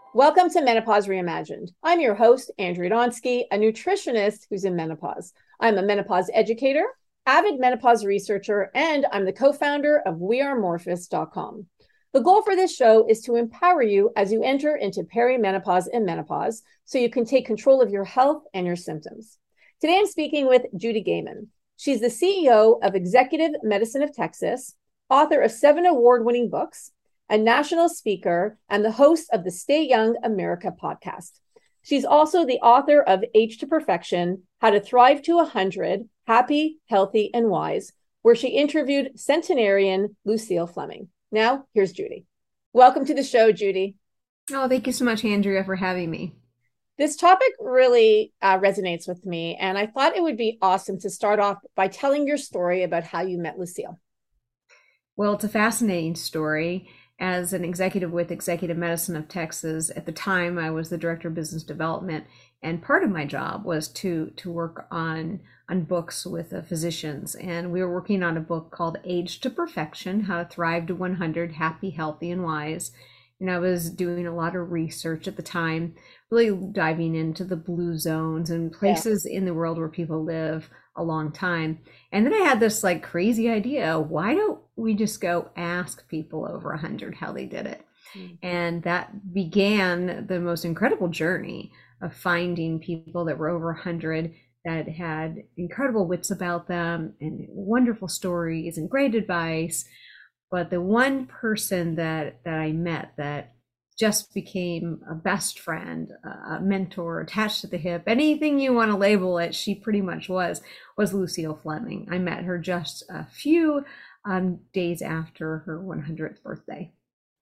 Welcome to Menopause Reimagined. I'm your host, Andrea Donsky, a nutritionist who's in menopause. I'm a menopause educator, avid menopause researcher, and I'm the co-founder of wearemorphous.com. The goal for this show is to empower you as you enter into perimenopause and menopause so you can take control of your health and your symptoms. Today I'm speaking with Judy Gaiman. She's the CEO of Executive Medicine of Texas, author of 7 award-winning books, a national speaker, and the host of the Stay Young America podcast. She's also the author of Age to Perfection, How to Thrive to 100, Happy, Healthy, and Wise, where she interviewed centenarian Lucille Fleming. Now, here's Judy. Welcome to the show, Judy. Oh, thank you so much, Andrea, for having me. This topic really resonates with me, and I thought it would be awesome to start off by telling your story about how you met Lucille. Well, it's a fascinating story. As an executive with Executive Medicine of Texas, at the time I was the director of business development, and part of my job was to work on books with physicians. And we were working on a book called Age to Perfection: How to Thrive to 100, Happy, Healthy, and Wise. And I was doing a lot of research at the time, really diving into the blue zones and Yeah. places in the world where people live a long time. And then I had this like crazy idea: why don't we just go ask people over 100 how they did it? And that began the most incredible journey of finding people that were over 100 that had incredible wits about them and wonderful stories and great advice. But the one person that I met that just became a best friend, a mentor, attached to the hip, anything you want to label it, she pretty much was Lucille Fleming. I met her just a few days after her 100th birthday.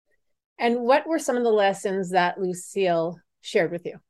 And what were some of the lessons that Lucille shared with you?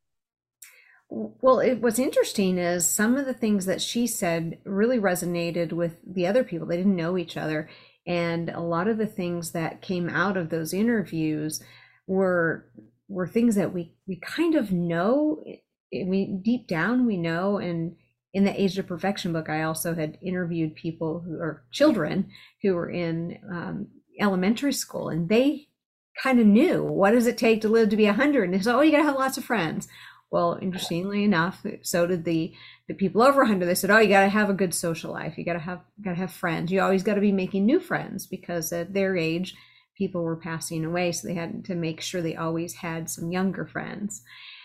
Well, what's interesting is some of the things that she said really resonated with the other people. They didn't know each other. And a lot of the things that came out of those interviews were things that we kind of know. We deep down we know. And in the Age to Perfection book, I also had interviewed people who are children who were in elementary school, and they kind of knew, what does it take to live to be 100? And they said, oh, you gotta have lots of friends. Well, interestingly enough, so did the people over 100. They said, oh, you got to have a good social life. You got to have friends. You always got to be making new friends, because at their age, people were passing away. So they had to make sure they always had some younger friends.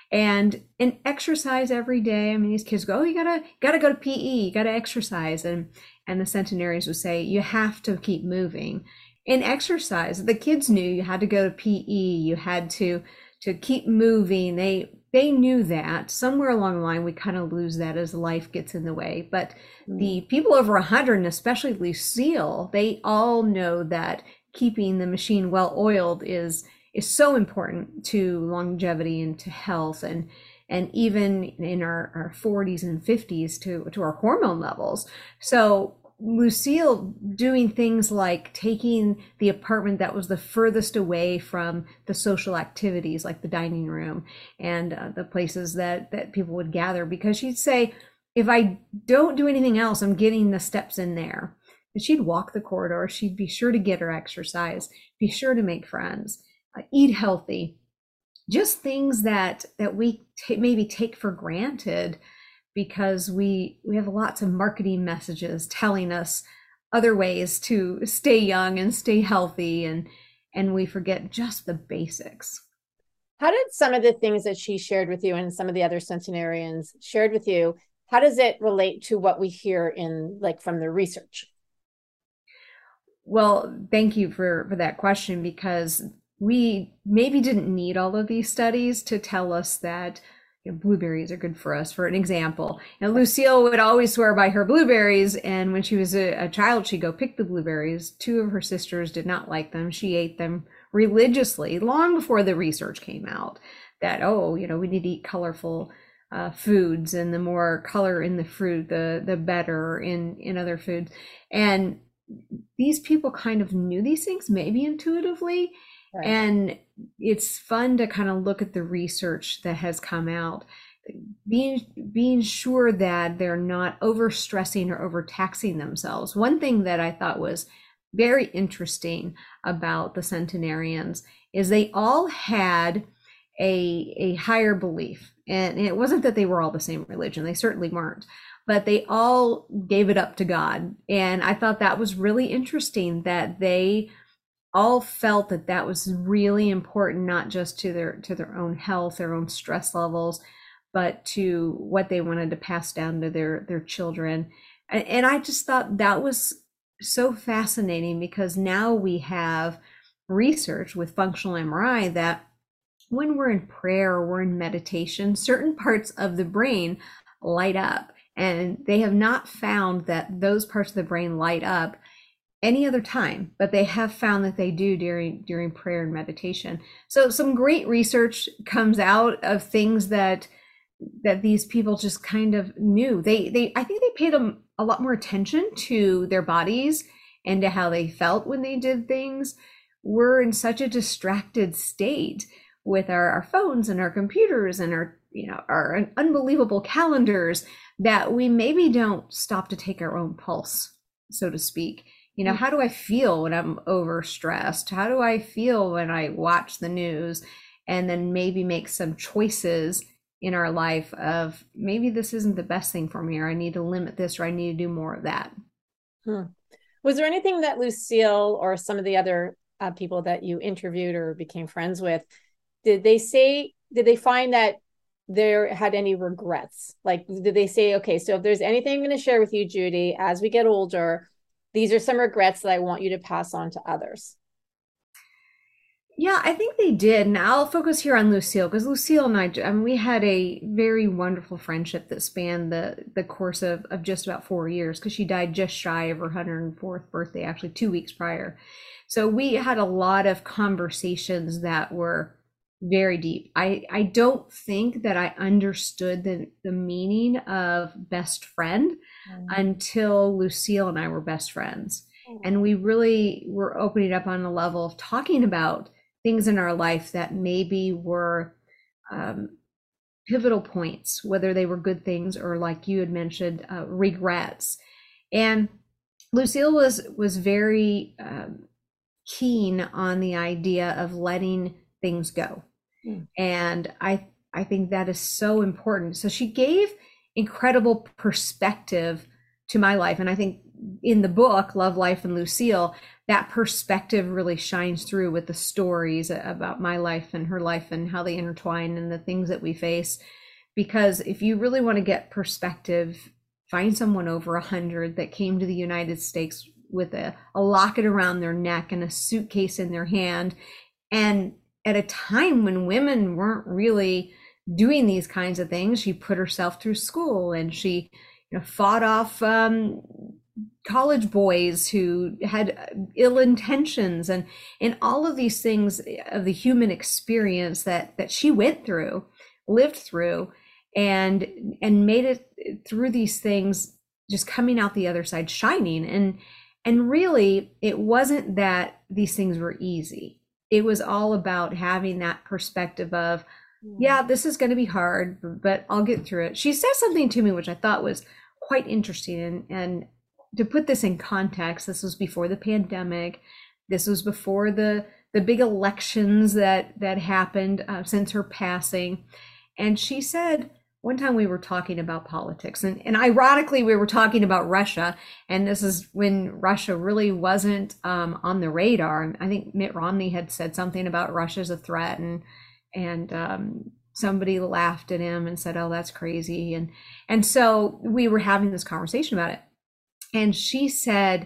And exercise every day. I mean, these kids go, oh, you gotta go to PE, you gotta exercise. And the centenarians would say, you have to keep moving. In exercise, the kids knew you had to go to PE, you had to keep moving. They knew that. Somewhere along the line, we kind of lose that as life gets in the way. But the people over 100, and especially Lucille, they all know that keeping the machine well oiled is so important to longevity and to health, and even in our 40s and 50s to our hormone levels. So Lucille doing things like taking the apartment that was the furthest away from the social activities, like the dining room and the places that people would gather, because she'd say, if I don't do anything else, I'm getting the steps in there. And she'd walk the corridor. She'd be sure to get her exercise, be sure to make friends, eat healthy, just things that we maybe take for granted, because we have lots of marketing messages telling us other ways to stay young and stay healthy, and we forget just the basics. How did some of the things that she shared with you and some of the other centenarians shared with you, how does it relate to what we hear in like from the research? Well, thank you for that question, because we maybe didn't need all of these studies to tell us that blueberries are good for us. For an example, Lucille would always swear by her blueberries, and when she was a child, she'd go pick the blueberries. Two of her sisters did not like them. She ate them religiously long before the research came out that, oh, we need to eat colorful foods, and the more color in the fruit, the better in other foods. And these people kind of knew these things, maybe intuitively. Right. And it's fun to kind of look at the research that has come out, being sure that they're not overstressing or overtaxing themselves. One thing that I thought was very interesting about the centenarians is they all had a higher belief. And it wasn't that they were all the same religion, they certainly weren't, but they all gave it up to God. And I thought that was really interesting, that they all felt that that was really important, not just to their own health, their own stress levels, but to what they wanted to pass down to their children. And I just thought that was so fascinating, because now we have research with functional MRI that when we're in prayer or we're in meditation, certain parts of the brain light up. And they have not found that those parts of the brain light up any other time, but they have found that they do during prayer and meditation. So some great research comes out of things that these people just kind of knew. They I think they paid a lot more attention to their bodies and to how they felt when they did things. We're in such a distracted state with our phones and our computers and our unbelievable calendars, that we maybe don't stop to take our own pulse, so to speak. How do I feel when I'm overstressed? How do I feel when I watch the news? And then maybe make some choices in our life of, maybe this isn't the best thing for me, or I need to limit this, or I need to do more of that. Was there anything that Lucille or some of the other people that you interviewed or became friends with, did they find that there had any regrets? Like, did they say, okay, so if there's anything I'm going to share with you, Judy, as we get older, these are some regrets that I want you to pass on to others? Yeah, I think they did. And I'll focus here on Lucille, because Lucille and I mean, we had a very wonderful friendship that spanned the course of just about 4 years, because she died just shy of her 104th birthday, actually 2 weeks prior. So we had a lot of conversations that were very deep. I don't think that I understood the meaning of best friend until Lucille and I were best friends. And we really were opening up on a level of talking about things in our life that maybe were pivotal points, whether they were good things or, like you had mentioned, regrets. And Lucille was very keen on the idea of letting things go. And I think that is so important. So she gave incredible perspective to my life. And I think in the book, Love, Life, and Lucille, that perspective really shines through with the stories about my life and her life and how they intertwine and the things that we face. Because if you really want to get perspective, find someone over 100 that came to the United States with a locket around their neck and a suitcase in their hand, and at a time when women weren't really doing these kinds of things. She put herself through school, and she fought off college boys who had ill intentions, and all of these things of the human experience that she went through, lived through, and made it through these things, just coming out the other side shining. And really, it wasn't that these things were easy. It was all about having that perspective of, yeah, this is going to be hard, but I'll get through it. She said something to me which I thought was quite interesting. And to put this in context, this was before the pandemic. This was before the big elections that happened since her passing. And she said, one time we were talking about politics, and ironically, we were talking about Russia. And this is when Russia really wasn't on the radar. I think Mitt Romney had said something about Russia as a threat, and somebody laughed at him and said, "Oh, that's crazy." And so we were having this conversation about it. And she said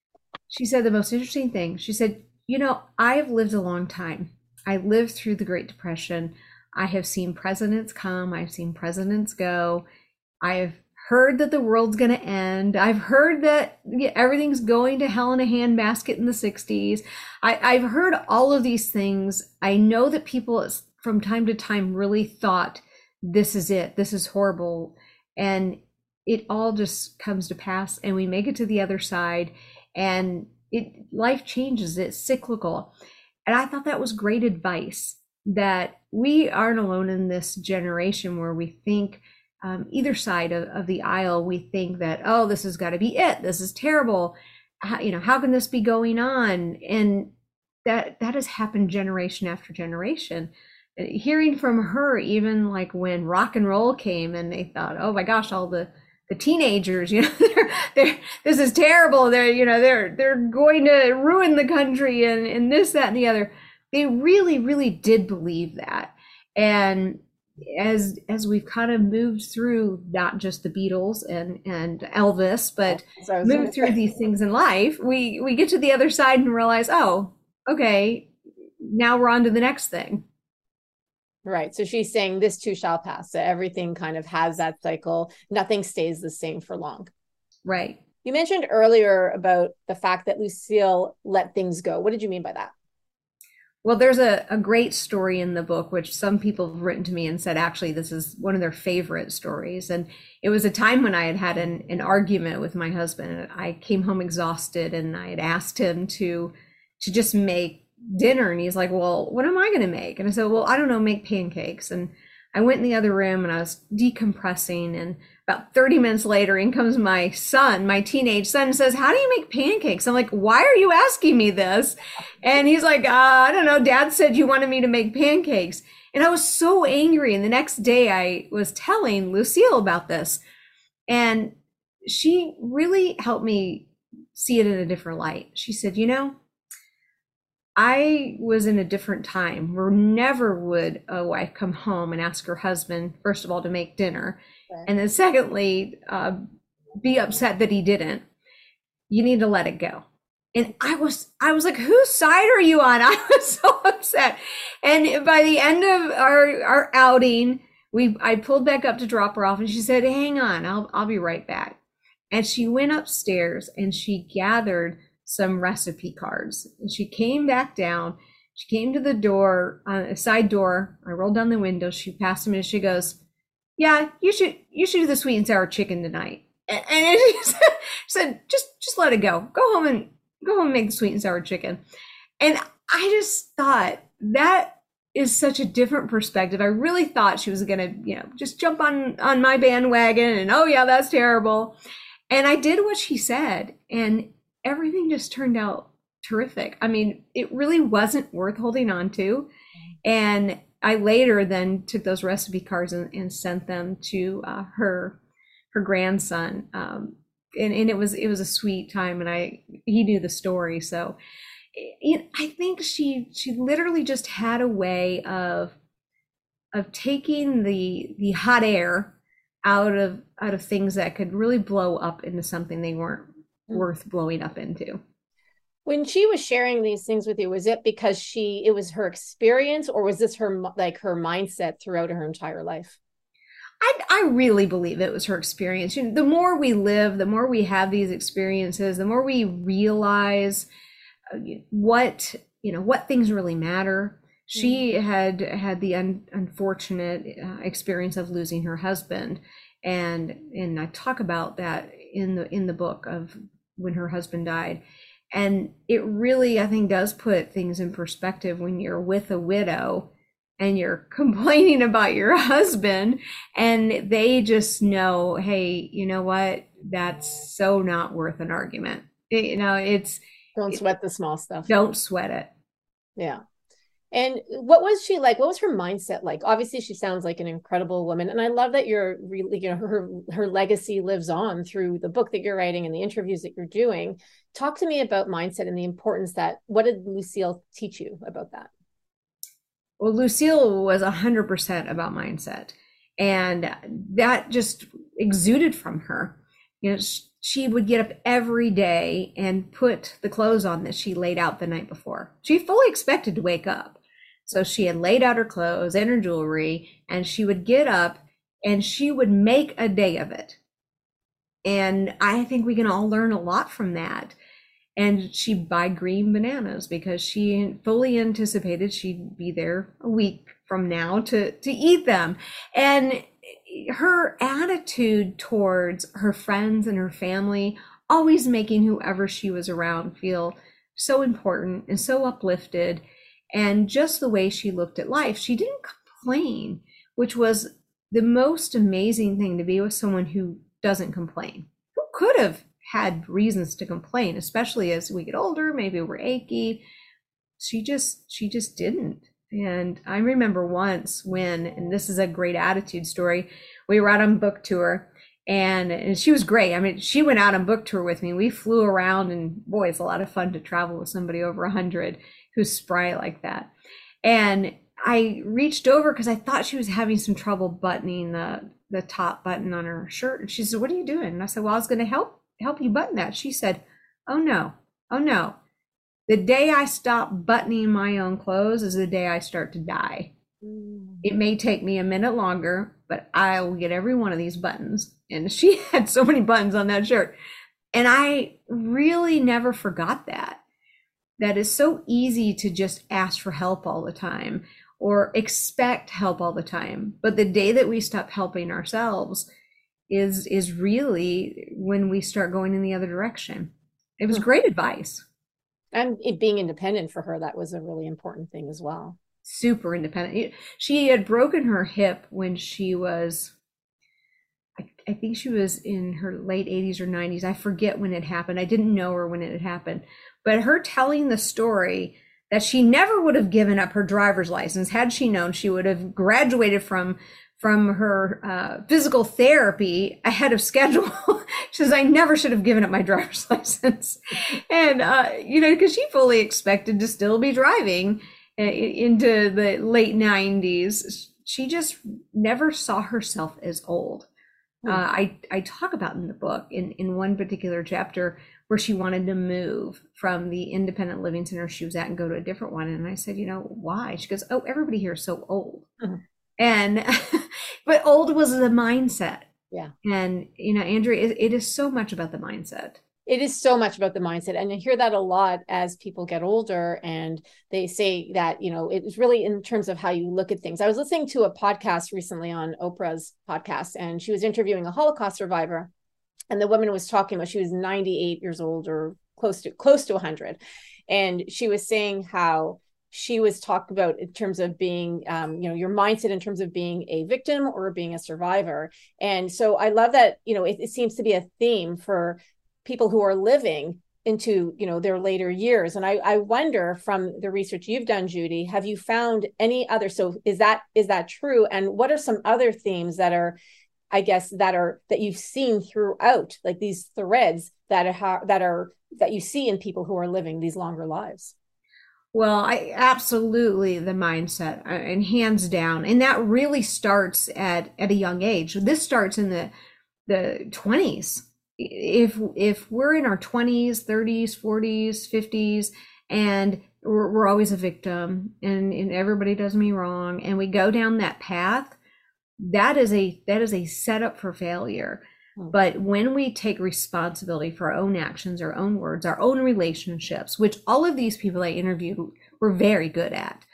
the most interesting thing. She said, I've lived a long time. I lived through the Great Depression. I have seen presidents come. I've seen presidents go. I've heard that the world's going to end. I've heard that everything's going to hell in a handbasket in the 60s. I've heard all of these things. I know that people from time to time really thought, this is it. This is horrible. And it all just comes to pass, and we make it to the other side, and life changes. It's cyclical. And I thought that was great advice, that we aren't alone in this generation where we think either side of the aisle, we think that, oh, this has got to be it. This is terrible. How can this be going on? And that has happened generation after generation. hearing from her, even like when rock and roll came and they thought, oh my gosh, all the teenagers, this is terrible. They're going to ruin the country and this, that, and the other. They really, really did believe that. And as we've kind of moved through not just the Beatles and Elvis, but moved through these things in life, we get to the other side and realize, oh, okay, now we're on to the next thing. Right. So she's saying this too shall pass. So everything kind of has that cycle. Nothing stays the same for long. Right. You mentioned earlier about the fact that Lucille let things go. What did you mean by that? Well, there's a great story in the book, which some people have written to me and said, actually, this is one of their favorite stories. And it was a time when I had an argument with my husband. I came home exhausted and I had asked him to just make dinner. And he's like, well, what am I going to make? And I said, well, I don't know, make pancakes. And I went in the other room and I was decompressing. And about 30 minutes later, in comes my son, my teenage son, and says, how do you make pancakes? I'm like, why are you asking me this? And he's like, I don't know. Dad said you wanted me to make pancakes. And I was so angry. And the next day I was telling Lucille about this. And she really helped me see it in a different light. She said, I was in a different time where never would a wife come home and ask her husband, first of all, to make dinner. Okay. And then secondly, be upset that he didn't. You need to let it go. And I was like, whose side are you on? I was so upset. And by the end of our outing, I pulled back up to drop her off and she said, hang on, I'll be right back. And she went upstairs and she gathered some recipe cards. And she came back down. She came to the door, a side door. I rolled down the window. She passed them and she goes, yeah, you should do the sweet and sour chicken tonight. And she said, just let it go. Go home and make the sweet and sour chicken. And I just thought that is such a different perspective. I really thought she was going to, just jump on my bandwagon and, oh yeah, that's terrible. And I did what she said. And everything just turned out terrific. I mean, it really wasn't worth holding on to. And I later then took those recipe cards and sent them to her grandson. And it was a sweet time. And he knew the story. So I think she literally just had a way of taking the hot air out of things that could really blow up into something they weren't worth blowing up into. When she was sharing these things with you, was it because it was her experience, or was this her mindset throughout her entire life? I really believe it was her experience. The more we live, the more we have these experiences, the more we realize what things really matter. She had the unfortunate experience of losing her husband, and I talk about that in the book of when her husband died. And it really, I think, does put things in perspective when you're with a widow and you're complaining about your husband and they just know, hey, you know what? That's so not worth an argument. Don't sweat the small stuff. Don't sweat it. Yeah. And what was she like? What was her mindset like? Obviously, she sounds like an incredible woman. And I love that you're really, her legacy lives on through the book that you're writing and the interviews that you're doing. Talk to me about mindset and the importance what did Lucille teach you about that? Well, Lucille was 100% about mindset. And that just exuded from her. She would get up every day and put the clothes on that she laid out the night before. She fully expected to wake up. So she had laid out her clothes and her jewelry, and she would get up and she would make a day of it. And I think we can all learn a lot from that. And she'd buy green bananas because she fully anticipated she'd be there a week from now to eat them. And her attitude towards her friends and her family, always making whoever she was around feel so important and so uplifted. And just the way she looked at life, she didn't complain, which was the most amazing thing, to be with someone who doesn't complain. Who could have had reasons to complain, especially as we get older, maybe we're achy. She just didn't. And I remember once when, and this is a great attitude story, we were out on book tour, and she was great. I mean, she went out on book tour with me. We flew around, and boy, it's a lot of fun to travel with somebody over 100 who's spry like that. And I reached over because I thought she was having some trouble buttoning the top button on her shirt. And she said, "What are you doing?" And I said, "Well, I was going to help you button that." She said, "Oh no, oh no. The day I stop buttoning my own clothes is the day I start to die. It may take me a minute longer, but I will get every one of these buttons." And she had so many buttons on that shirt. And I really never forgot that. That is so easy to just ask for help all the time or expect help all the time. But the day that we stop helping ourselves is really when we start going in the other direction. It was great advice. And it being independent for her, that was a really important thing as well. Super independent. She had broken her hip when she was, I think she was in her late 80s or 90s. I forget when it happened. I didn't know her when it had happened. But her telling the story that she never would have given up her driver's license had she known. She would have graduated from her physical therapy ahead of schedule. She says, "I never should have given up my driver's license." And, because she fully expected to still be driving into the late 90s. She just never saw herself as old. I talk about in the book in one particular chapter where she wanted to move from the independent living center she was at and go to a different one. And I said, "Why?" She goes, "Oh, everybody here is so old." And, but old was the mindset. Yeah. And, Andrea, it is so much about the mindset. It is so much about the mindset. And I hear that a lot as people get older, and they say that, it's really in terms of how you look at things. I was listening to a podcast recently on Oprah's podcast, and she was interviewing a Holocaust survivor. And the woman was talking about, she was 98 years old or close to 100. And she was saying how she was talking about in terms of being, your mindset in terms of being a victim or being a survivor. And so I love that, it seems to be a theme for people who are living into, their later years. And I wonder, from the research you've done, Judy, have you found any other, so is that true? And what are some other themes that are, I guess, that you've seen throughout, like these threads that you see in people who are living these longer lives? Well, I absolutely, the mindset, and hands down. And that really starts at a young age. This starts in the 20s. If we're in our 20s, 30s, 40s, 50s, and we're always a victim, and everybody does me wrong, and we go down that path, that is a setup for failure. But when we take responsibility for our own actions, our own words, our own relationships, which all of these people I interviewed were very good at,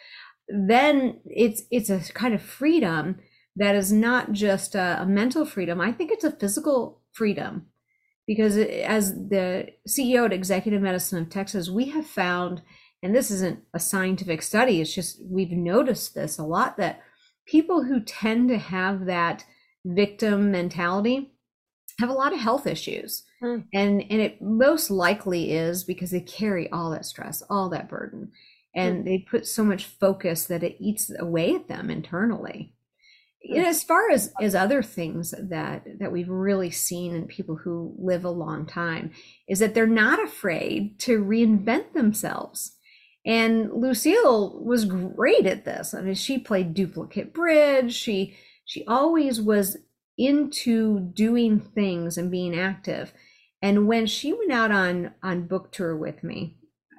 then it's a kind of freedom that is not just a mental freedom. I think it's a physical freedom, because as the CEO at Executive Medicine of Texas, we have found, and this isn't a scientific study, it's just we've noticed this a lot, that people who tend to have that victim mentality have a lot of health issues. And it most likely is because they carry all that stress, all that burden, and they put so much focus that it eats away at them internally. And as far as other things that we've really seen in people who live a long time, is that they're not afraid to reinvent themselves. And Lucille was great at this. I mean, she played duplicate bridge. She always was into doing things and being active. And when she went out on book tour with me,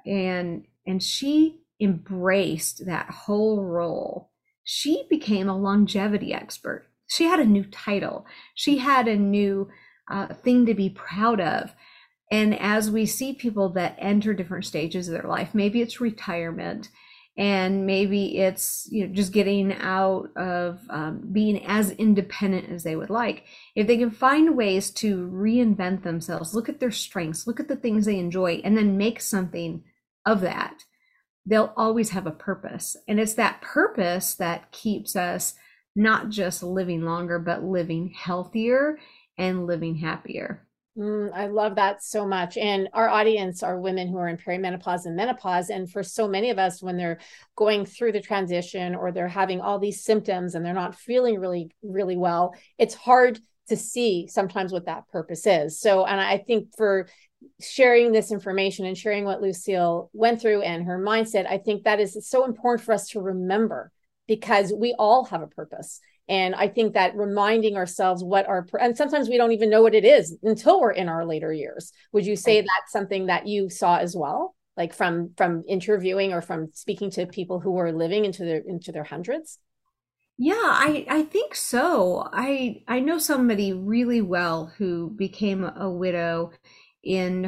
and she embraced that whole role, she became a longevity expert. She had a new title. She had a new thing to be proud of. And as we see people that enter different stages of their life, maybe it's retirement, and maybe it's just getting out of being as independent as they would like. If they can find ways to reinvent themselves, look at their strengths, look at the things they enjoy, and then make something of that, they'll always have a purpose. And it's that purpose that keeps us not just living longer, but living healthier and living happier. I love that so much. And our audience are women who are in perimenopause and menopause. And for so many of us, when they're going through the transition or they're having all these symptoms and they're not feeling really, really well, it's hard to see sometimes what that purpose is. So, and I think for sharing this information and sharing what Lucille went through and her mindset, I think that is so important for us to remember because we all have a purpose. And I think that reminding ourselves what our, and sometimes we don't even know what it is until we're in our later years. Would you say that's something that you saw as well? Like from interviewing or from speaking to people who were living into their hundreds? Yeah, I think so. I know somebody really well who became a widow in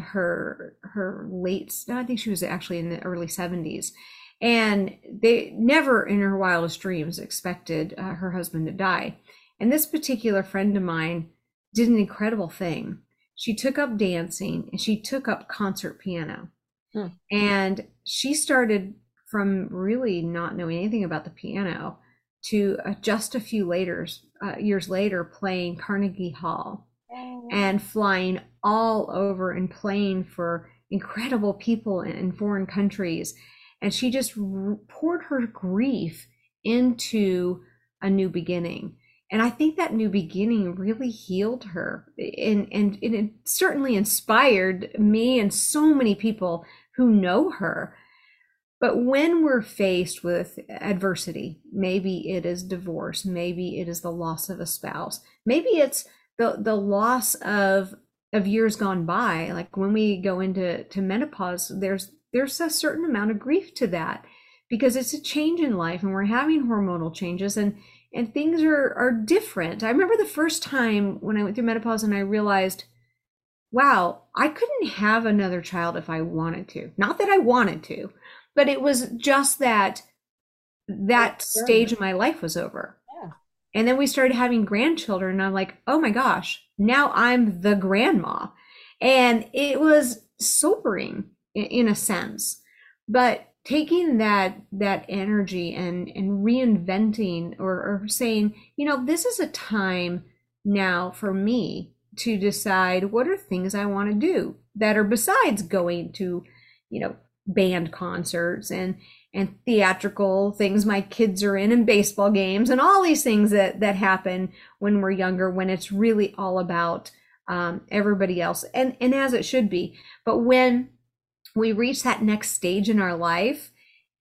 her late, I think she was actually in the early 70s. And they never in her wildest dreams expected her husband to die. And this particular friend of mine did an incredible thing. She took up dancing and she took up concert piano. Hmm. And she started from really not knowing anything about the piano to just a few years later playing Carnegie Hall and flying all over and playing for incredible people in foreign countries. And she just poured her grief into a new beginning. And I think that new beginning really healed her. And it certainly inspired me and so many people who know her. But when we're faced with adversity, maybe it is divorce, maybe it is the loss of a spouse, maybe it's the loss of years gone by. Like when we go into menopause, there's a certain amount of grief to that because it's a change in life and we're having hormonal changes and things are different. I remember the first time when I went through menopause and I realized, wow, I couldn't have another child if I wanted to. Not that I wanted to, but it was just that stage of my life was over. Yeah. And then we started having grandchildren and I'm like, oh my gosh, now I'm the grandma. And it was sobering in a sense, but taking that energy and reinventing or saying, this is a time now for me to decide what are things I want to do that are besides going to, band concerts and theatrical things my kids are in and baseball games and all these things that happen when we're younger, when it's really all about everybody else and as it should be. But when we reach that next stage in our life,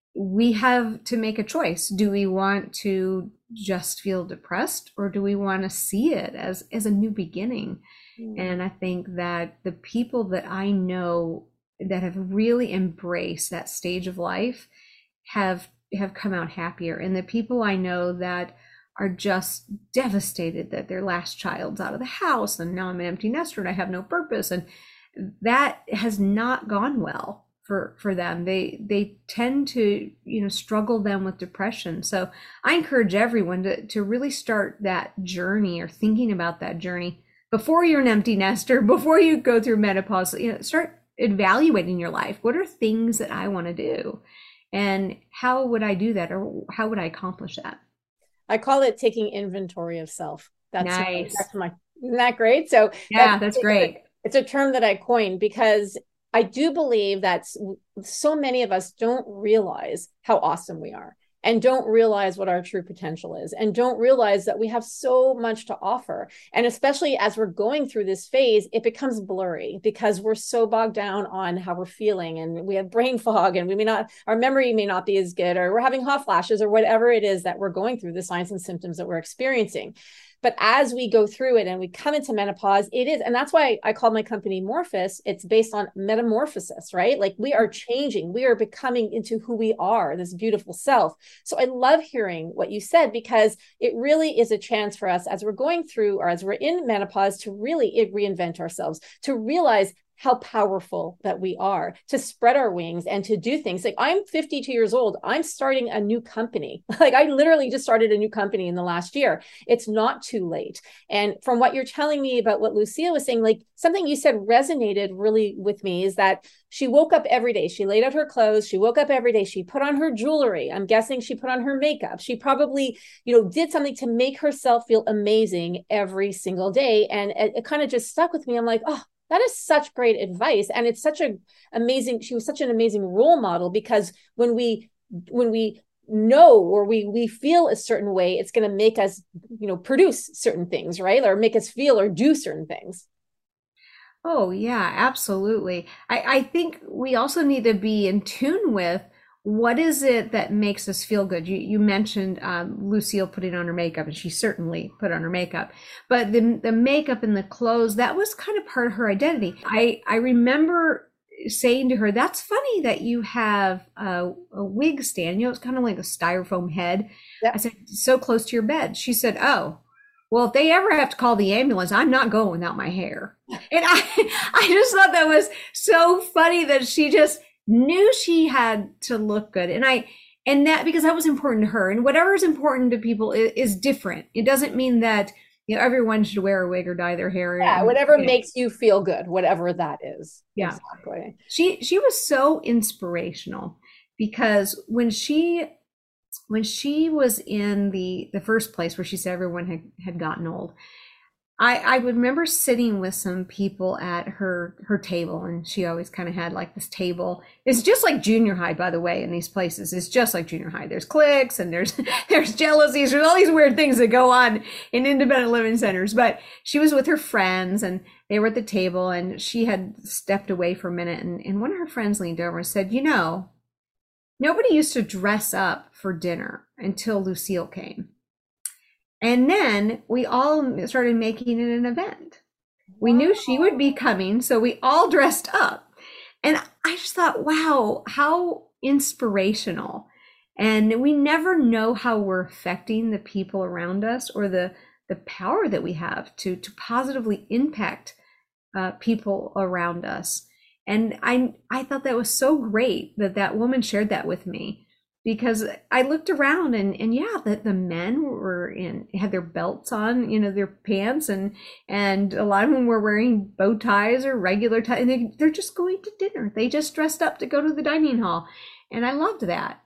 we have to make a choice. Do we want to just feel depressed or do we want to see it as a new beginning? And I think that the people that I know that have really embraced that stage of life have come out happier. And the people I know that are just devastated that their last child's out of the house and now I'm an empty nester and I have no purpose, and that has not gone well for them. They tend to struggle then with depression. So I encourage everyone to really start that journey or thinking about that journey before you're an empty nester, before you go through menopause. Start evaluating your life. What are things that I want to do? And how would I do that? Or how would I accomplish that? I call it taking inventory of self. That's nice. Isn't that great? So yeah, that's great. It's a term that I coined because I do believe that so many of us don't realize how awesome we are and don't realize what our true potential is and don't realize that we have so much to offer. And especially as we're going through this phase, it becomes blurry because we're so bogged down on how we're feeling and we have brain fog and our memory may not be as good, or we're having hot flashes or whatever it is that we're going through, the signs and symptoms that we're experiencing. But as we go through it and we come into menopause, it is, and that's why I call my company Morphus. It's based on metamorphosis, right? Like we are changing, we are becoming into who we are, this beautiful self. So I love hearing what you said because it really is a chance for us as we're going through or as we're in menopause to really reinvent ourselves, to realize how powerful that we are, to spread our wings and to do things. Like I'm 52 years old. I'm starting a new company. Like I literally just started a new company in the last year. It's not too late. And from what you're telling me about what Lucille was saying, like something you said resonated really with me is that she woke up every day. She laid out her clothes. She woke up every day. She put on her jewelry. I'm guessing she put on her makeup. She probably, did something to make herself feel amazing every single day. And it kind of just stuck with me. I'm like, oh, That is such great advice. And it's such a amazing, she was such an amazing role model, because when we know, or we feel a certain way, it's going to make us, produce certain things, right? Or make us feel or do certain things. Oh, yeah, absolutely. I think we also need to be in tune with what is it that makes us feel good. You mentioned Lucille putting on her makeup, and she certainly put on her makeup, but the makeup and the clothes, that was kind of part of her identity. I remember saying to her, "That's funny that you have a wig stand. It's kind of like a styrofoam head." I Yep. said, "So close to your bed." She said, "Oh, well, if they ever have to call the ambulance, I'm not going without my hair." And I just thought that was so funny that she just knew she had to look good. And that, because that was important to her, and whatever is important to people is different. It doesn't mean that, everyone should wear a wig or dye their hair. Yeah, And, whatever makes you feel good, whatever that is. yeah, Exactly. she was so inspirational, because when she was in the first place where she said everyone had gotten old, I would remember sitting with some people at her table, and she always kind of had like this table. It's just like junior high, by the way, in these places. It's just like junior high. There's cliques, and there's there's jealousies, there's all these weird things that go on in independent living centers. But she was with her friends, and they were at the table, and she had stepped away for a minute, and one of her friends leaned over and said, "Nobody used to dress up for dinner until Lucille came. And then we all started making it an event. We knew she would be coming, so we all dressed up." And I just thought, wow, how inspirational. And we never know how we're affecting the people around us, or the power that we have to positively impact people around us. And I thought that was so great that that woman shared that with me, because I looked around, and yeah, the men had their belts on, their pants, and a lot of them were wearing bow ties or regular ties, and they're just going to dinner. They just dressed up to go to the dining hall. And I loved that.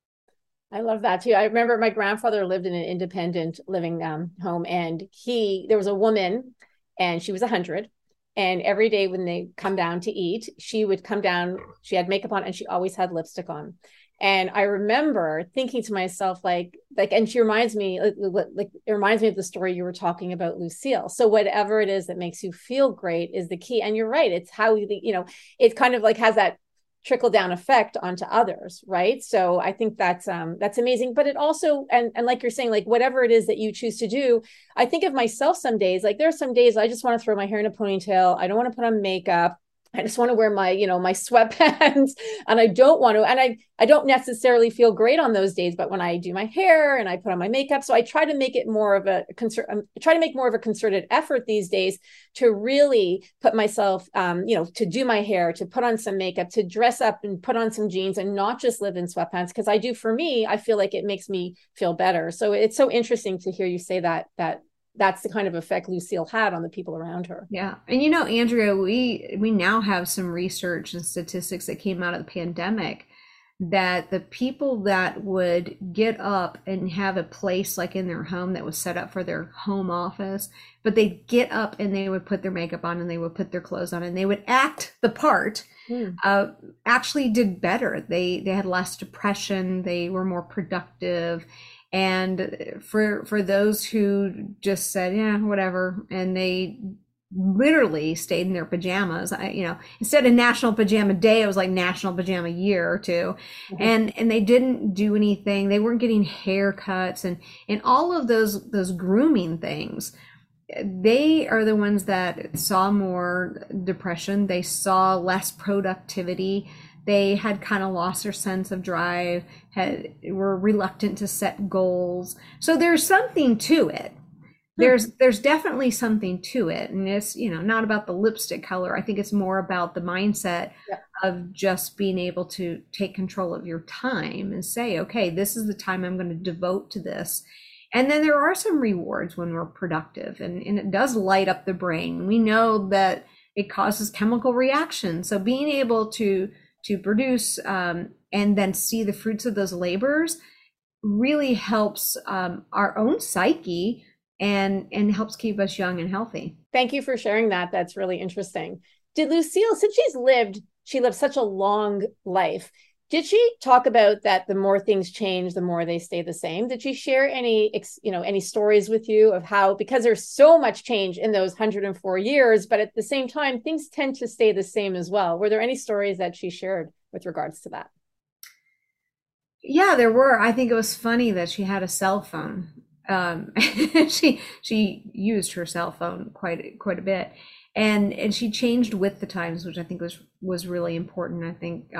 I love that too. I remember my grandfather lived in an independent living home, and there was a woman, and she was 100. And every day when they come down to eat, she would come down, she had makeup on, and she always had lipstick on. And I remember thinking to myself, and she reminds me, it reminds me of the story you were talking about, Lucille. So whatever it is that makes you feel great is the key. And you're right. It's how, it kind of like has that trickle down effect onto others, right? So I think that's amazing. But it also, and like you're saying, like whatever it is that you choose to do, I think of myself some days, like there are some days I just want to throw my hair in a ponytail. I don't want to put on makeup. I just want to wear my, my sweatpants, and I don't want to, and I don't necessarily feel great on those days, but when I do my hair and I put on my makeup, so I try to make it more of a try to make more of a concerted effort these days to really put myself, to do my hair, to put on some makeup, to dress up and put on some jeans, and not just live in sweatpants. Because for me, I feel like it makes me feel better. So it's so interesting to hear you say that that's the kind of effect Lucille had on the people around her. Yeah. And Andrea, we now have some research and statistics that came out of the pandemic, that the people that would get up and have a place like in their home that was set up for their home office, but they'd get up and they would put their makeup on, and they would put their clothes on, and they would act the part, actually did better. They had less depression. They were more productive. And for those who just said, yeah, whatever, and they literally stayed in their pajamas, instead of National Pajama Day, it was like National Pajama Year or two. And they didn't do anything. They weren't getting haircuts and all of those grooming things. They are the ones that saw more depression. They saw less productivity. They had kind of lost their sense of drive, were reluctant to set goals. So there's something to it. There's definitely something to it. And it's, not about the lipstick color. I think it's more about the mindset of just being able to take control of your time and say, okay, this is the time I'm going to devote to this. And then there are some rewards when we're productive, and it does light up the brain. We know that it causes chemical reactions. So being able to produce and then see the fruits of those labors really helps our own psyche and helps keep us young and healthy. Thank you for sharing that. That's really interesting. Did Lucille, since she lived such a long life, did she talk about that the more things change, the more they stay the same? Did she share any stories with you of how, because there's so much change in those 104 years, but at the same time, things tend to stay the same as well? Were there any stories that she shared with regards to that? Yeah, there were. I think it was funny that she had a cell phone. Um, she used her cell phone quite a bit, and she changed with the times, which I think was really important. I think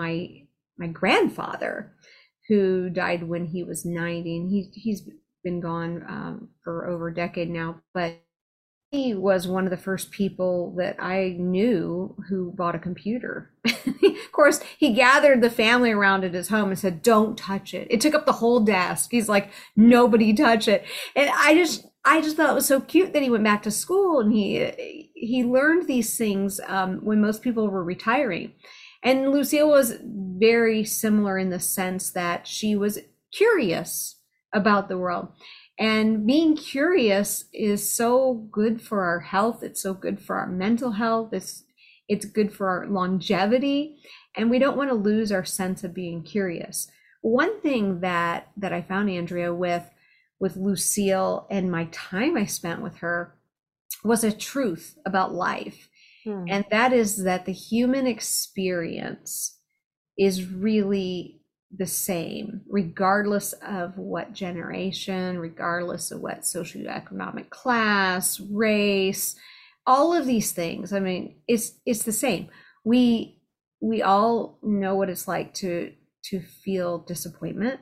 my grandfather, who died when he was 90, and he's been gone for over a decade now, but he was one of the first people that I knew who bought a computer. Of course, he gathered the family around at his home and said, "Don't touch it." It took up the whole desk. He's like, "Nobody touch it." And I just thought it was so cute that he went back to school and he learned these things when most people were retiring. And Lucille was very similar in the sense that she was curious about the world. And being curious is so good for our health. It's so good for our mental health. It's good for our longevity. And we don't want to lose our sense of being curious. One thing that I found, Andrea, with Lucille and my time I spent with her was a truth about life. And that is that the human experience is really the same, regardless of what generation, regardless of what socioeconomic class, race, all of these things. I mean, it's the same. We all know what it's like to feel disappointment,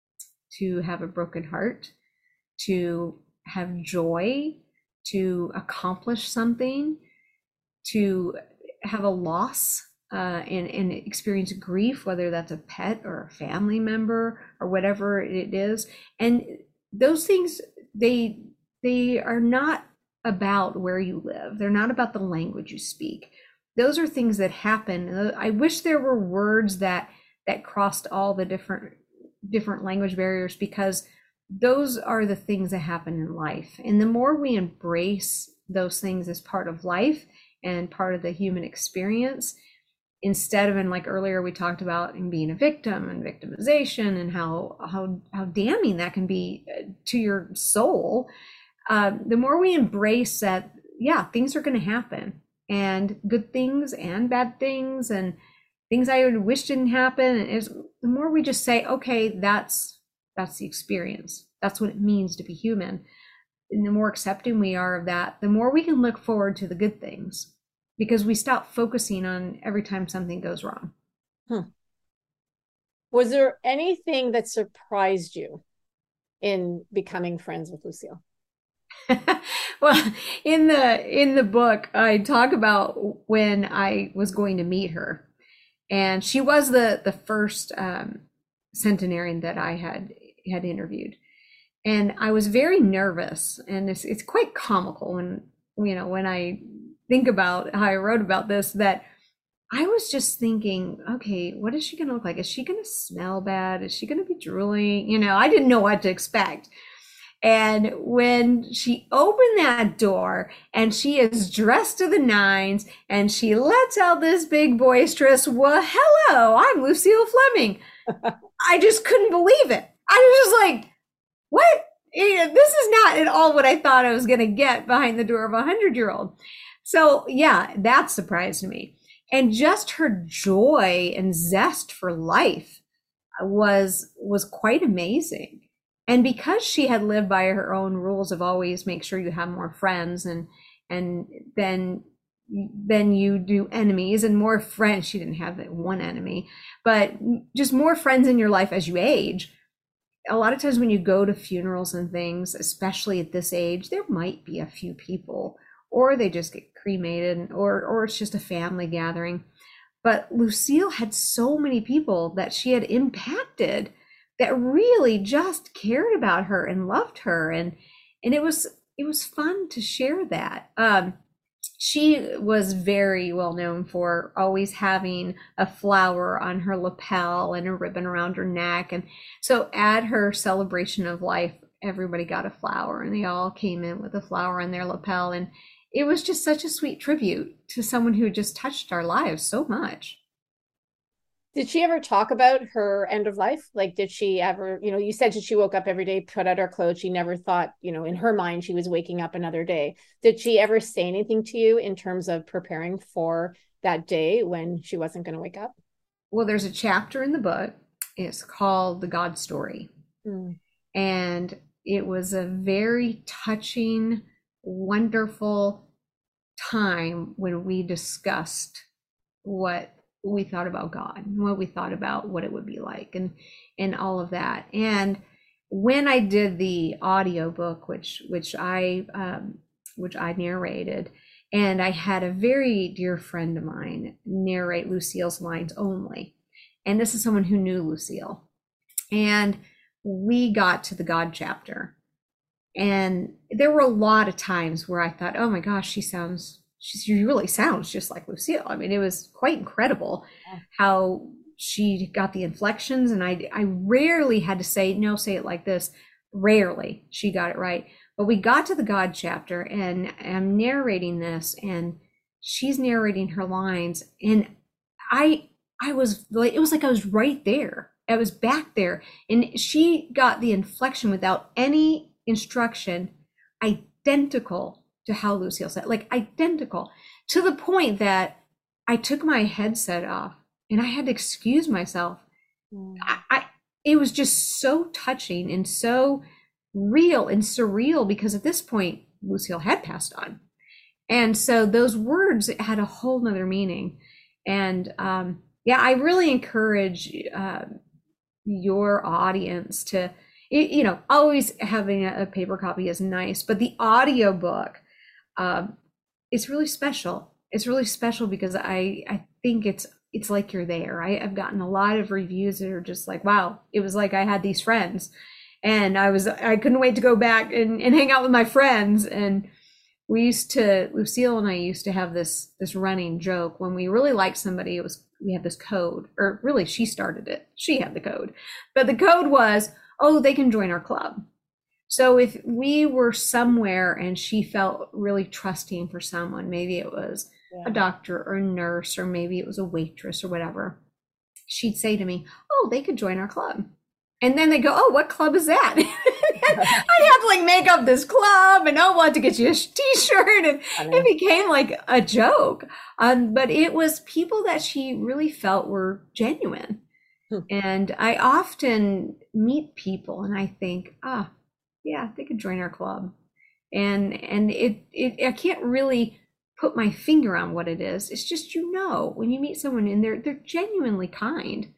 to have a broken heart, to have joy, to accomplish something, to have a loss, and experience grief, whether that's a pet or a family member or whatever it is. And those things, they are not about where you live. They're not about the language you speak. Those are things that happen. I wish there were words that crossed all the different language barriers, because those are the things that happen in life. And the more we embrace those things as part of life and part of the human experience, instead of, and like earlier we talked about, in being a victim and victimization and how damning that can be to your soul, the more we embrace that, yeah, things are going to happen, and good things and bad things and things I would wish didn't happen, is the more we just say, okay, that's the experience, that's what it means to be human. And the more accepting we are of that, the more we can look forward to the good things, because we stop focusing on every time something goes wrong. Was there anything that surprised you in becoming friends with Lucille? Well, in the book, I talk about when I was going to meet her, and she was the first centenarian that I had interviewed. And I was very nervous, and it's quite comical when I think about how I wrote about this, that I was just thinking, okay, what is she going to look like? Is she going to smell bad? Is she going to be drooling? I didn't know what to expect. And when she opened that door and she is dressed to the nines and she lets out this big boisterous, "Well, hello, I'm Lucille Fleming," I just couldn't believe it. I was just like, what? This is not at all what I thought I was going to get behind the door of a 100-year-old. So yeah, that surprised me. And just her joy and zest for life was quite amazing. And because she had lived by her own rules of always make sure you have more friends, and then you do enemies, and more friends. She didn't have one enemy, but just more friends in your life as you age. A lot of times when you go to funerals and things, especially at this age, there might be a few people, or they just get cremated, or it's just a family gathering. But Lucille had so many people that she had impacted that really just cared about her and loved her, and it was fun to share that. She was very well known for always having a flower on her lapel and a ribbon around her neck. And so at her celebration of life everybody got a flower, and they all came in with a flower on their lapel. And it was just such a sweet tribute to someone who just touched our lives so much. Did she ever talk about her end of life? Like, did she ever, you said that she woke up every day, put out her clothes. She never thought, in her mind, she was waking up another day. Did she ever say anything to you in terms of preparing for that day when she wasn't going to wake up? Well, there's a chapter in the book. It's called The God Story. Mm. And it was a very touching, wonderful time when we discussed what we thought about God, and what we thought about what it would be like, and all of that. And when I did the audio book, which I narrated, and I had a very dear friend of mine narrate Lucille's lines only, and this is someone who knew Lucille, and we got to the God chapter, and there were a lot of times where I thought, oh my gosh, she really sounds just like Lucille. I mean, it was quite incredible how she got the inflections, and I rarely had to say, no, say it like this. Rarely she got it right. But we got to the God chapter, and I'm narrating this, and she's narrating her lines, and I was like, it was like I was right there. I was back there, and she got the inflection without any instruction, identical to how Lucille said, like identical, to the point that I took my headset off and I had to excuse myself. It was just so touching and so real and surreal, because at this point Lucille had passed on, and so those words had a whole nother meaning. And I really encourage your audience to, always having a paper copy is nice, but the audio book, it's really special. It's really special because I think it's like you're there. I've gotten a lot of reviews that are just like, wow, it was like I had these friends, and I couldn't wait to go back and hang out with my friends. And Lucille and I used to have this running joke. When we really liked somebody, we had this code, or really she started it. She had the code, but the code was, oh, they can join our club. So if we were somewhere and she felt really trusting for someone, maybe it was a doctor or a nurse, or maybe it was a waitress or whatever, she'd say to me, oh, they could join our club. And then they go, oh, what club is that? I'd have to like make up this club, and I want to get you a t-shirt, and it became like a joke. But it was people that she really felt were genuine. And I often meet people and I think, yeah, they could join our club. And it I can't really put my finger on what it is. It's just, when you meet someone and they're genuinely kind.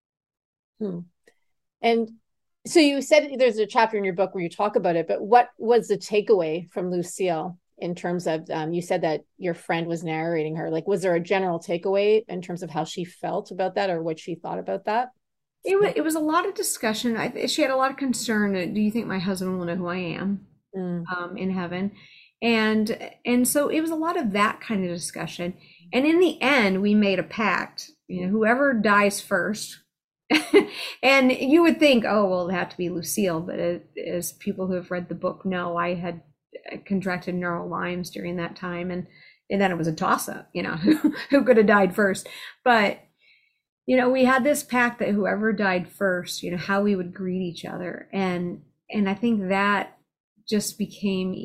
And so you said there's a chapter in your book where you talk about it, but what was the takeaway from Lucille in terms of, you said that your friend was narrating her, like, was there a general takeaway in terms of how she felt about that, or what she thought about that? It was a lot of discussion. She had a lot of concern. Do you think my husband will know who I am in heaven? And so it was a lot of that kind of discussion. And in the end, we made a pact, whoever dies first. And you would think, oh, well, it had to be Lucille. But as people who have read the book know, I had contracted neural Lyme's during that time. And then it was a toss-up, who could have died first. But we had this pact that whoever died first, how we would greet each other. And I think that just became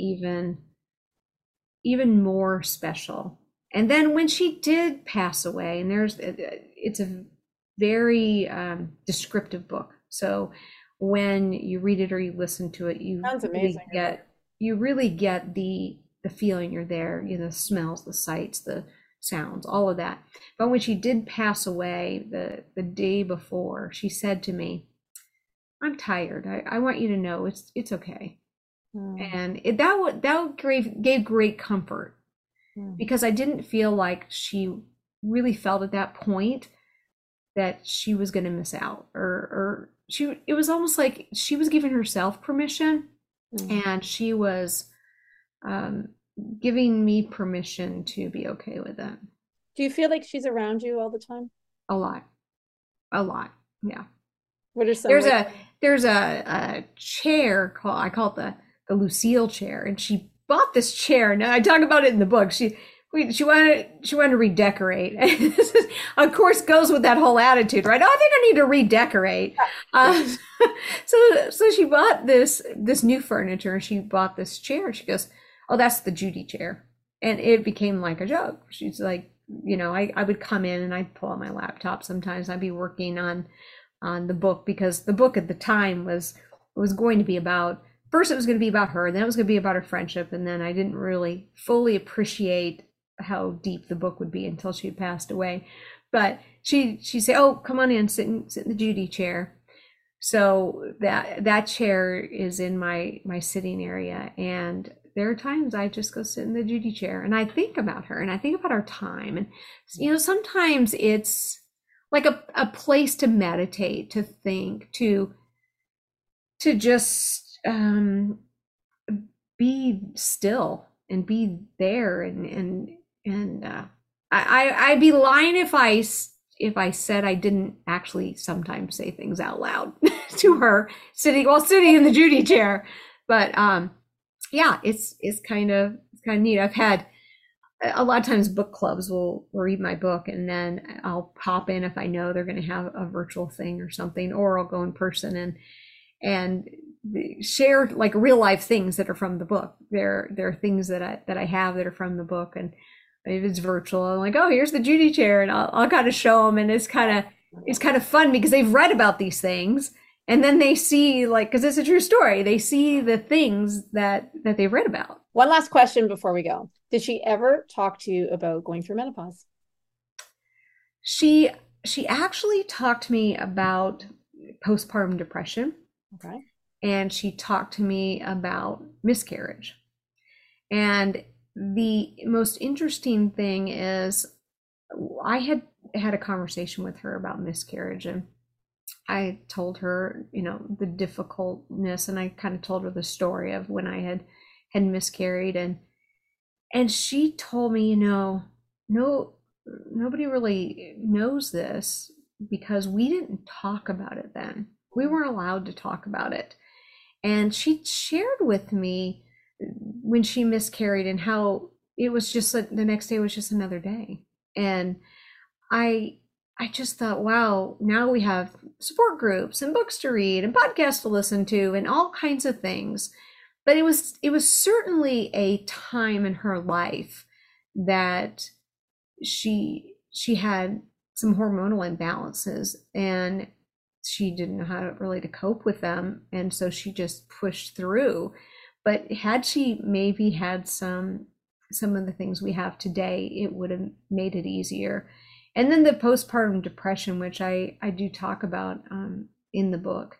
even more special. And then when she did pass away, and it's a very descriptive book. So when you read it or you listen to it, you really get the feeling you're there, the smells, the sights, the sounds, all of that. But when she did pass away the day before, she said to me, I'm tired. I want you to know it's okay. And that gave great comfort, because I didn't feel like she really felt at that point that she was going to miss out, or it was almost like she was giving herself permission, and she was giving me permission to be okay with it. Do you feel like she's around you all the time? A lot. Yeah. What are some there's a chair I call it the Lucille chair, and she bought this chair. Now I talk about it in the book. She wanted to redecorate. And this is, of course, goes with that whole attitude, right? Oh, I think I need to redecorate. So she bought this new furniture, and she bought this chair. She goes, "Oh, that's the Judy chair," and it became like a joke. She's like, I would come in and I'd pull out my laptop. Sometimes I'd be working on the book, because the book at the time was going to be about, first it was going to be about her, then it was going to be about her friendship, and then I didn't really fully appreciate how deep the book would be until she had passed away. But she'd say, "Oh, come on in, sit in the Judy chair." So that chair is in my sitting area, and there are times I just go sit in the Judy chair and I think about her and I think about our time. And sometimes it's like a place to meditate, to think, to just be still and be there. And I'd be lying if I said I didn't actually sometimes say things out loud to her while sitting in the Judy chair. But yeah, it's kind of neat. I've had a lot of times book clubs will read my book, and then I'll pop in if I know they're going to have a virtual thing or something, or I'll go in person and share like real life things that are from the book. There are things that I have that are from the book, and if it's virtual, I'm like, "Oh, here's the Judy chair," and I'll kind of show them, and it's kind of fun because they've read about these things, and then they see, like, because it's a true story, they see the things that they've read about. One last question before we go. Did she ever talk to you about going through menopause? She actually talked to me about postpartum depression. Okay. And she talked to me about miscarriage. And the most interesting thing is I had a conversation with her about miscarriage, and I told her, the difficultness, and I kind of told her the story of when I had miscarried, and she told me, no, nobody really knows this because we didn't talk about it then. We weren't allowed to talk about it. And she shared with me when she miscarried and how it was just the next day was just another day. And I just thought, wow, now we have support groups and books to read and podcasts to listen to and all kinds of things. But it was certainly a time in her life that she had some hormonal imbalances, and she didn't know how to cope with them, and so she just pushed through. But had she maybe had some of the things we have today, it would have made it easier. And then the postpartum depression, which I do talk about in the book,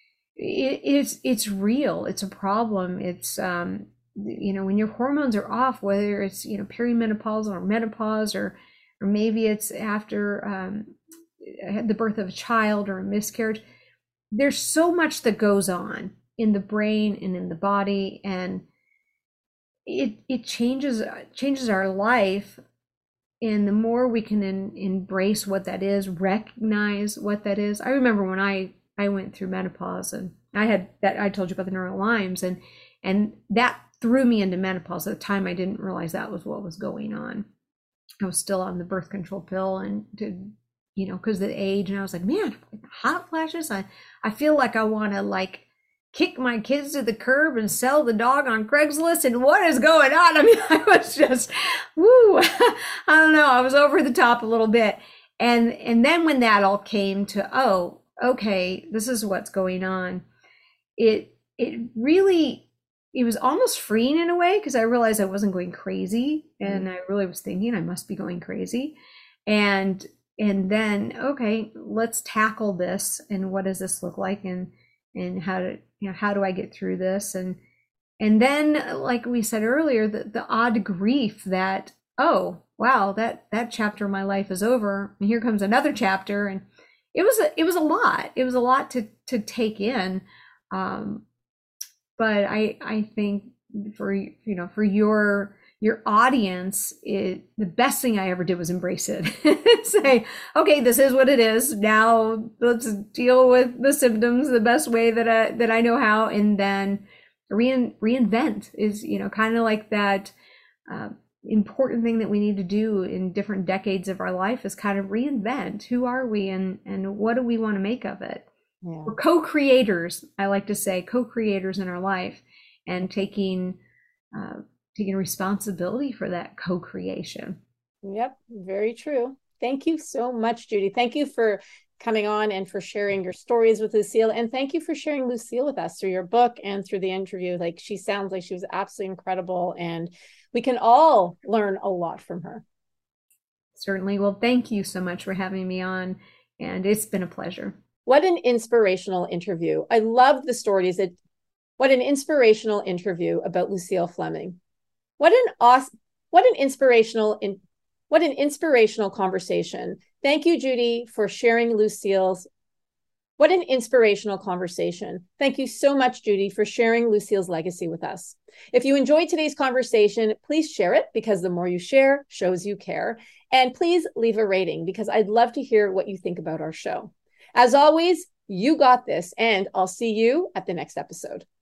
it's real. It's a problem. It's when your hormones are off, whether it's perimenopausal or menopause, or maybe it's after the birth of a child or a miscarriage. There's so much that goes on in the brain and in the body, and it changes our life. And the more we can embrace what that is, recognize what that is. I remember when I went through menopause, and I had that, I told you about the neural Lyme's, and that threw me into menopause. At the time, I didn't realize that was what was going on. I was still on the birth control pill, and because of the age, and I was like, man, hot flashes. I feel like I want to kick my kids to the curb and sell the dog on Craigslist, and what is going on? I mean, I was just, woo, I don't know. I was over the top a little bit. And then when that all came to, oh, okay, this is what's going on. It was almost freeing in a way, because I realized I wasn't going crazy, and I really was thinking I must be going crazy. And then, okay, let's tackle this, and what does this look like, and how do I get through this? And then, like we said earlier, the odd grief that, oh, wow, that chapter of my life is over, and here comes another chapter. And it was a lot. It was a lot to take in. But I think for your your audience, the best thing I ever did was embrace it. Say, okay, this is what it is. Now let's deal with the symptoms the best way that I know how, and then reinvent is, kind of like that important thing that we need to do in different decades of our life is kind of reinvent who are we and what do we want to make of it. Yeah. We're co-creators, I like to say, co-creators in our life, and taking responsibility for that co-creation. Yep, very true. Thank you so much, Judy. Thank you for coming on and for sharing your stories with Lucille. And thank you for sharing Lucille with us through your book and through the interview. Like, she sounds like she was absolutely incredible, and we can all learn a lot from her. Certainly. Well, thank you so much for having me on, and it's been a pleasure. What an inspirational interview. I love the stories. What an inspirational interview about Lucille Fleming. What an inspirational conversation. Thank you, Judy, for sharing what an inspirational conversation. Thank you so much, Judy, for sharing Lucille's legacy with us. If you enjoyed today's conversation, please share it, because the more you share shows you care. And please leave a rating, because I'd love to hear what you think about our show. As always, you got this, and I'll see you at the next episode.